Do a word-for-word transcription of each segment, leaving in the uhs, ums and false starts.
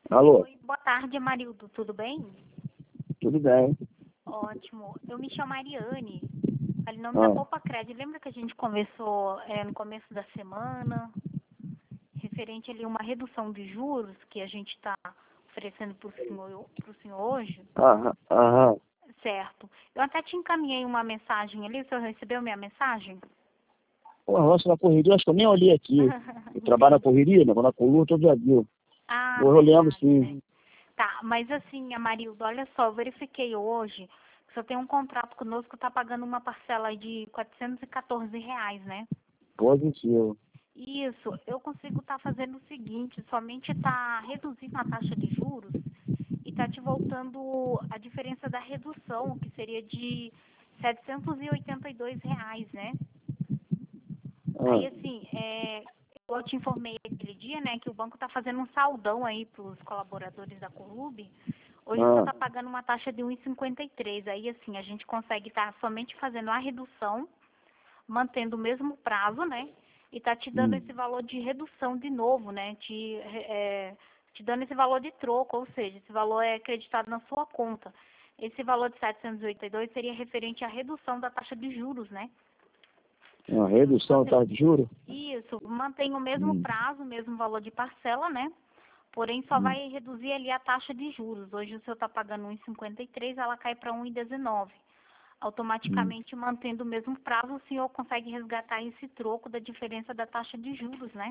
Alô, Oi, boa tarde, Amarildo. Tudo bem? tudo bem? Ótimo. Eu me chamo Ariane. Ali, nome da Ah, Poupa Crédito. Lembra que a gente conversou é, no começo da semana, referente ali a uma redução de juros que a gente está oferecendo para o senhor, pro senhor hoje? aham, aham. Certo. Eu até te encaminhei uma mensagem ali. O senhor recebeu minha mensagem? Pô, nossa, na correria, acho que eu nem olhei aqui. Eu trabalho na Entendi. correria, né? Na coluna, todo dia viu. Ah, Vou olhando verdade, né? sim. Tá, mas assim, Amarildo, olha só, eu verifiquei hoje que você tem um contrato conosco, está pagando uma parcela aí de quatrocentos e quatorze reais, né? Positivo. Isso, eu consigo estar fazendo o seguinte, somente está reduzindo a taxa de juros e está te voltando a diferença da redução, que seria de setecentos e oitenta e dois reais, né? Aí, Ah, assim, é, eu te informei aquele dia, né, que o banco está fazendo um saldão aí para os colaboradores da Colube. Hoje só ah, está pagando uma taxa de um e cinquenta e três. Aí, assim, a gente consegue estar somente fazendo a redução, mantendo o mesmo prazo, né? E tá te dando hum, esse valor de redução de novo, né? Te, é, te dando esse valor de troco, ou seja, esse valor é acreditado na sua conta. Esse valor de setecentos e oitenta e dois seria referente à redução da taxa de juros, né? uma redução Você, tá de juro? isso, mantém o mesmo Hum, prazo, o mesmo valor de parcela, né? Porém, só hum, vai reduzir ali a taxa de juros. Hoje o senhor está pagando um e cinquenta e três, ela cai para um e dezenove. hum. Automaticamente, mantendo o mesmo prazo, o senhor consegue resgatar esse troco da diferença da taxa de juros, né?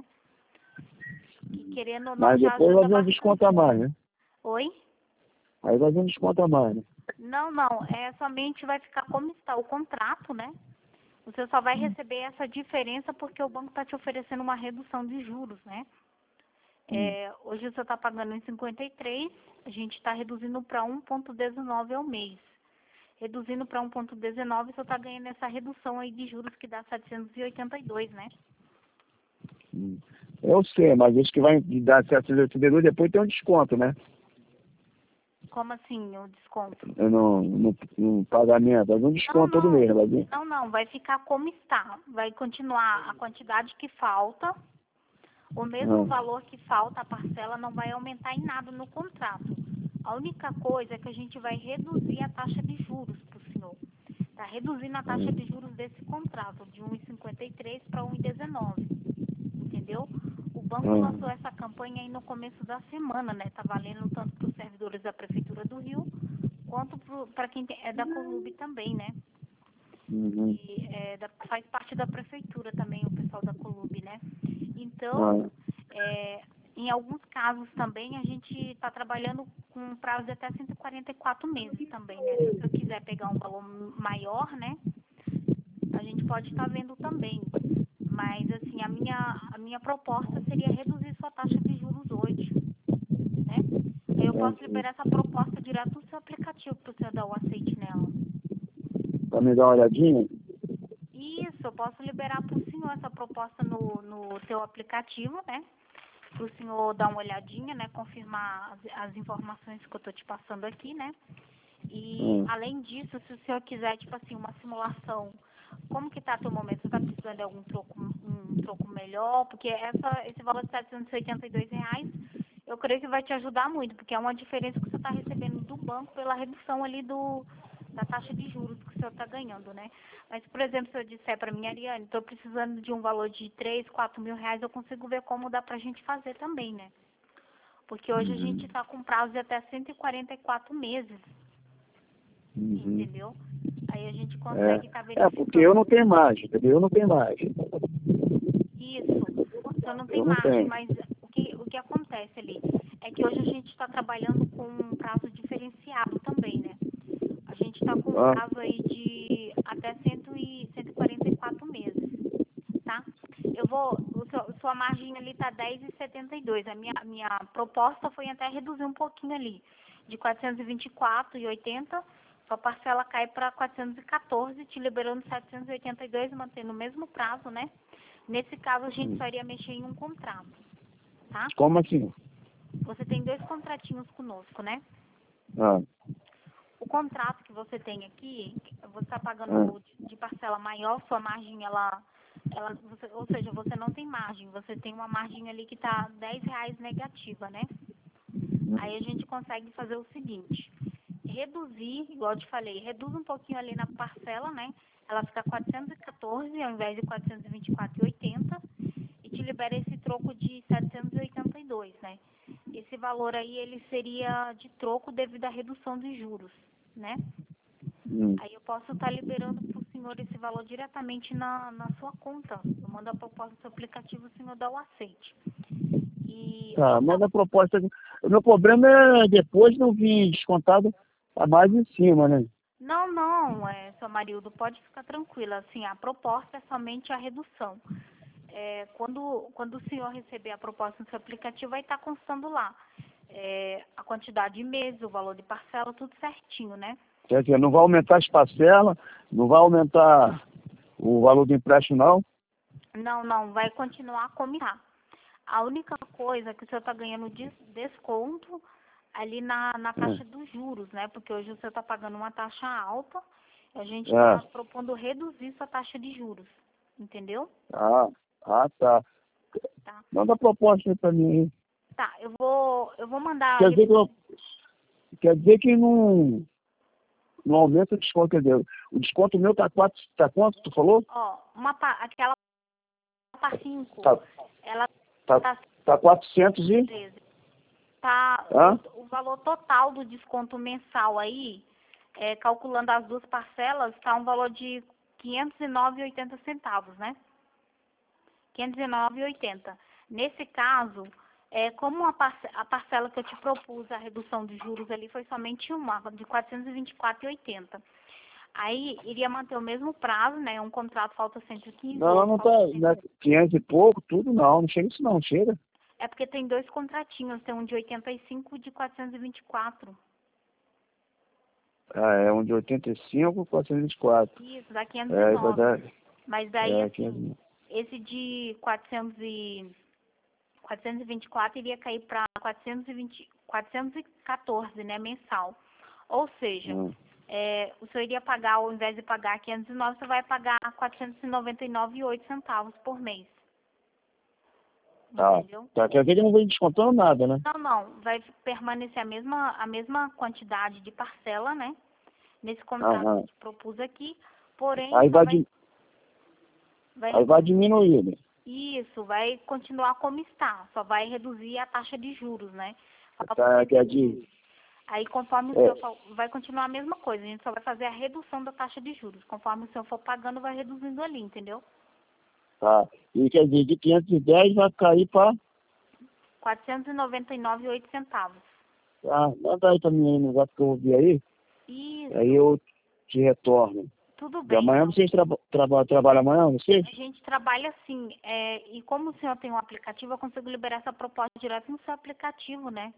Que querendo ou não Mas já depois vai ajuda vir um desconto a bastante. mais, né? Oi? Aí vai vir um desconto a mais, né? Não, não, é somente vai ficar como está o contrato, né? Você só vai Hum, receber essa diferença porque o banco está te oferecendo uma redução de juros, né? hum. É, hoje você está pagando em cinquenta e três, a gente está reduzindo para um vírgula dezenove ao mês. Reduzindo para um vírgula dezenove, você está ganhando essa redução aí de juros que dá setecentos e oitenta e dois, né? Hum. Eu sei, mas isso que vai me dar setecentos e oitenta e dois, depois tem um desconto, né? Como assim, o desconto? Eu não, no, no pagamento, vai vir um Não, desconto todo mês, não, né? Vai vir. não, não, vai ficar como está. Vai continuar a quantidade que falta, o mesmo Ah, valor que falta, a parcela não vai aumentar em nada no contrato. A única coisa é que a gente vai reduzir a taxa de juros para o senhor. Está reduzindo a taxa hum, de juros desse contrato, de um vírgula cinquenta e três para um vírgula dezenove, entendeu? O banco lançou ah, essa campanha aí no começo da semana, né? Tá valendo tanto para os servidores da Prefeitura do Rio, quanto para quem tem- é da Colube também, né? uhum, Que é da- faz parte da Prefeitura também, o pessoal da Colube, né? Então, ah. é, em alguns casos também, a gente está trabalhando com um prazo de até cento e quarenta e quatro meses também, né? Se o senhor quiser pegar um valor maior, né? A gente pode estar vendo também. Mas, assim, a minha, a minha proposta seria reduzir sua taxa de juros hoje, né? Aí eu posso Entendi. liberar essa proposta direto do seu aplicativo para o senhor dar o aceite nela. Pra me dar uma olhadinha? Isso, eu posso liberar para o senhor essa proposta no, no seu aplicativo, né? Para o senhor dar uma olhadinha, né? Confirmar as, as informações que eu estou te passando aqui, né? E, Hum. além disso, se o senhor quiser, tipo assim, uma simulação, como que está teu momento? Você está precisando de algum troco, um troco melhor? Porque essa, esse valor de setecentos e oitenta e dois reais, eu creio que vai te ajudar muito, porque é uma diferença que você está recebendo do banco pela redução ali do, da taxa de juros que o senhor está ganhando, né? Mas, por exemplo, se eu disser para mim, Ariane, estou precisando de um valor de três, quatro mil reais, eu consigo ver como dá para a gente fazer também, né? Porque hoje a gente Uhum. está com prazo de até cento e quarenta e quatro meses, Uhum. entendeu? Aí a gente É. consegue estar É, porque eu verificando. não tenho margem, entendeu? Eu não tenho margem. Isso, o senhor não tem Eu não margem, tenho. mas o que, o que acontece ali é que hoje a gente está trabalhando com um prazo diferenciado também, né? A gente está com um Ah, prazo aí de até cem e cento e quarenta e quatro meses, tá? Eu vou, o seu, sua margem ali está dez e setenta e dois. A minha, a minha proposta foi até reduzir um pouquinho ali, de quatrocentos e vinte e quatro e oitenta. Sua parcela cai para quatrocentos e quatorze, te liberando setecentos e oitenta e dois, mantendo o mesmo prazo, né? Nesse caso, a gente hum. só iria mexer em um contrato, tá? Como assim? Você tem dois contratinhos conosco, né? Ah, O contrato que você tem aqui, você está ah, pagando de, de parcela maior, sua margem, ela, ela você, ou seja, você não tem margem, você tem uma margem ali que está dez reais negativa, né? Aí a gente consegue fazer o seguinte, reduzir, igual eu te falei, reduz um pouquinho ali na parcela, né? Ela fica quatrocentos e quatorze ao invés de quatrocentos e vinte e quatro e oitenta e te libera esse troco de setecentos e oitenta e dois, né? Esse valor aí, ele seria de troco devido à redução de juros, né? Hum. Aí eu posso estar liberando para o senhor esse valor diretamente na, na sua conta. Eu mando a proposta do seu aplicativo, o senhor dá o aceite. E Tá, outra. manda a proposta. O meu problema é depois não vir descontado a mais em cima, né? Não, não, é, seu Marildo, pode ficar tranquila. Assim, a proposta é somente a redução. É, quando, quando o senhor receber a proposta no seu aplicativo, vai estar constando lá é, a quantidade de meses, o valor de parcela, tudo certinho, né? Quer dizer, não vai aumentar as parcelas, não vai aumentar o valor do empréstimo, não? Não, não, vai continuar como está. A única coisa que o senhor está ganhando de desconto ali na, na taxa dos juros, né? Porque hoje o senhor está pagando uma taxa alta, a gente É. está propondo reduzir sua taxa de juros, entendeu? Ah, ah, tá. Tá. Manda a proposta aí pra mim aí. Tá, eu vou, eu vou mandar Quer ali, dizer que, eu, quer dizer que não, não aumenta o desconto, quer dizer, o desconto meu tá quatro, tá quanto, tu falou? ó, uma, pa- aquela tá cinco, Tá, ela tá, tá tá quatrocentos e... treze. Tá, Hã? o, o valor total do desconto mensal aí, é, calculando as duas parcelas, tá um valor de quinhentos e nove e oitenta centavos, né? quinhentos e nove e oitenta. Nesse caso, é, como a, parce a parcela que eu te propus, a redução de juros ali foi somente uma, de quatrocentos e vinte e quatro e oitenta. Aí iria manter o mesmo prazo, né? Um contrato falta cento e quinze, o Não, outro não tá, falta não é quinhentos e pouco, tudo não, não chega isso não, chega. É porque tem dois contratinhos, tem um de oitenta e cinco e de quatrocentos e vinte e quatro. Ah, é um de oitenta e cinco, quatrocentos e vinte e quatro. Isso, dá É, vai quinhentos e nove. dar, Mas daí, é, assim, quinhentos. esse de quatrocentos e quatrocentos e vinte e quatro iria cair para quatrocentos e vinte, quatrocentos e quatorze, né, mensal. Ou seja, Hum. é, o senhor iria pagar, ao invés de pagar quinhentos e nove, você vai pagar quatrocentos e noventa e nove e oito centavos por mês. Tá, Entendeu? tá, quer dizer que não vem descontando nada, né? Não, não, vai permanecer a mesma, a mesma quantidade de parcela, né? Nesse contrato que Aham. eu te propus aqui, porém Aí só vai, vai, di- vai aí vai reduzir. diminuir, né? Isso, vai continuar como está, só vai reduzir a taxa de juros, né? Falta Tá, quer cento e quinze. dizer, Aí conforme o é, senhor for, vai continuar a mesma coisa, a gente só vai fazer a redução da taxa de juros. Conforme o senhor for pagando, vai reduzindo ali, entendeu? tá. E quer dizer, de quinhentos e dez vai cair para... quatrocentos e noventa e nove e oito centavos. Ah, manda aí pra mim aí no gato que eu ouvi aí, aí Isso, eu te retorno. tudo De bem, amanhã então. vocês traba, traba, trabalham amanhã, vocês? A gente trabalha assim, é, e como o senhor tem um aplicativo, eu consigo liberar essa proposta direto no seu aplicativo, né?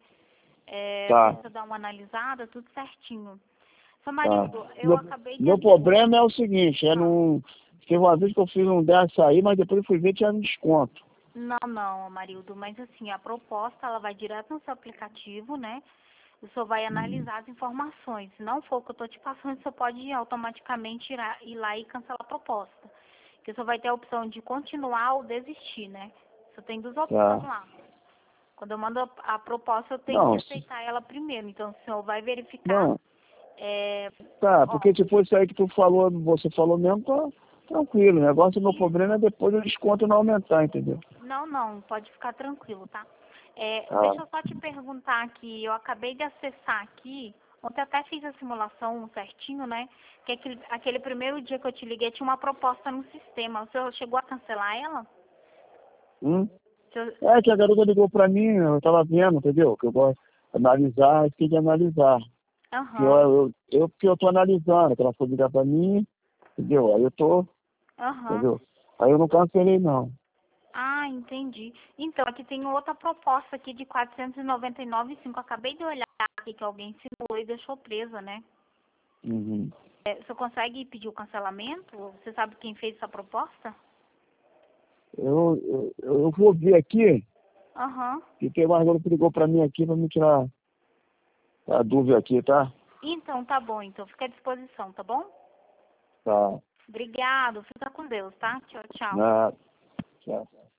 É, para Tá, você dar uma analisada, tudo certinho. Seu tá. marido, eu Meu, acabei de meu acessar. problema é o seguinte, é num... Teve uma vez que eu fiz um dessa aí, mas depois eu fui ver que tinha um desconto. Não, não, Marildo, mas assim, a proposta, ela vai direto no seu aplicativo, né? O senhor vai analisar as informações. Se não for o que eu estou te passando, o senhor pode automaticamente ir, a- ir lá e cancelar a proposta. Porque o senhor vai ter a opção de continuar ou desistir, né? O senhor tem duas opções Tá. lá. Quando eu mando a, a proposta, eu tenho que Não, se- aceitar ela primeiro. Então, o senhor vai verificar. não, É, tá, ó, porque tipo isso aí que tu falou, você falou mesmo, tá tranquilo. O negócio, meu isso. problema é depois o desconto não aumentar, entendeu? Não, não, pode ficar tranquilo, tá? É, Tá. deixa eu só te perguntar aqui, eu acabei de acessar aqui, ontem até fiz a simulação certinho, né? Que aquele, aquele primeiro dia que eu te liguei tinha uma proposta no sistema. O senhor chegou a cancelar ela? Hum? O senhor- É que a garota ligou pra mim, eu tava vendo, entendeu? Que eu gosto de analisar, eu fiquei de analisar. Que eu, Aham, eu, eu, porque eu tô analisando, que ela foi ligar pra mim, entendeu? Aí eu tô, aham. entendeu? Aí eu não cancelei não. Ah, entendi. Então, aqui tem outra proposta aqui de quatrocentos e noventa e nove vírgula cinco. Acabei de olhar aqui que alguém simulou e deixou presa, né? Uhum. É, o senhor consegue pedir o cancelamento? Você sabe quem fez essa proposta? Eu, eu, eu vou ver aqui, Aham. que tem mais garota que ligou pra mim aqui pra me tirar a dúvida aqui, tá? Então, tá bom. Então, fica à disposição, tá bom? Tá. Obrigado. Fica com Deus, tá? Tchau, tchau. Na, tchau.